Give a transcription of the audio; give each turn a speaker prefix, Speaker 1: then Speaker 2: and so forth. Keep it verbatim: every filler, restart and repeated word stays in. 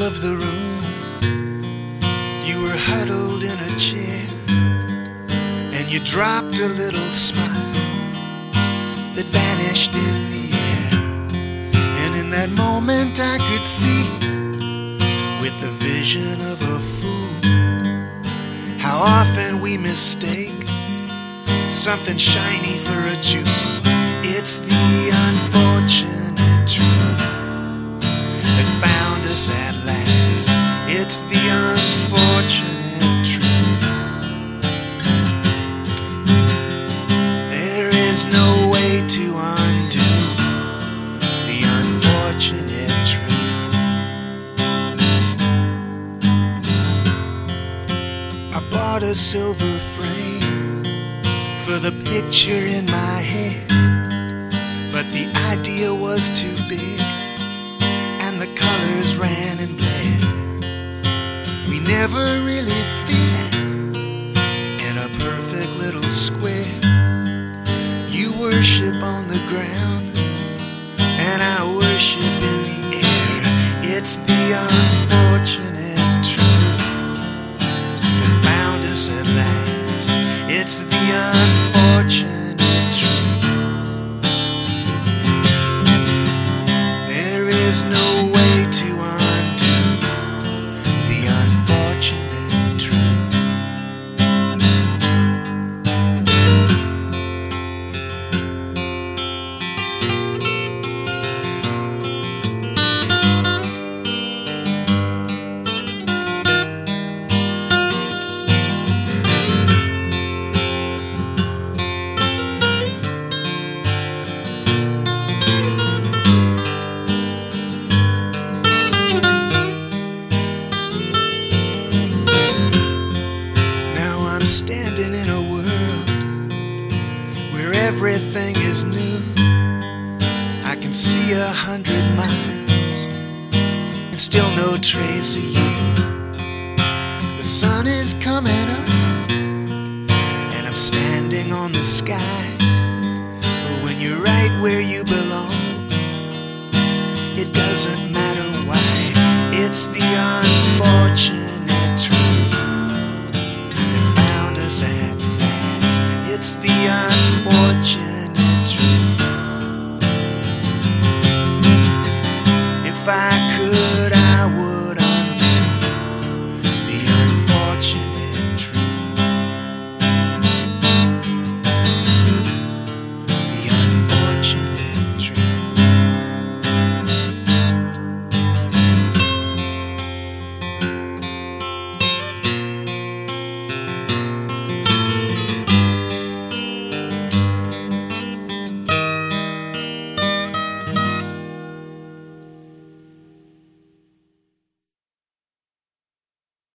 Speaker 1: of the room. You were huddled in a chair, and you dropped a little smile that vanished in the air. And in that moment I could see, with the vision of a fool, how often we mistake something shiny for a jewel. It's the unfortunate truth that found us at last. It's the unfortunate truth. There is no way to undo the unfortunate truth. I bought a silver frame for the picture in my head, but the idea was too big and the colors ran and bled. We never really fit in a perfect little square. You worship on the ground and I worship in the air. It's the unfortunate truth that found us at last. It's the unfortunate truth. There is no way to undo the unfortunate truth. I'm standing in a world where everything is new. I can see a hundred miles and still no trace of you. The sun is coming up and I'm standing on the sky. But when you're right where you belong, it doesn't matter why.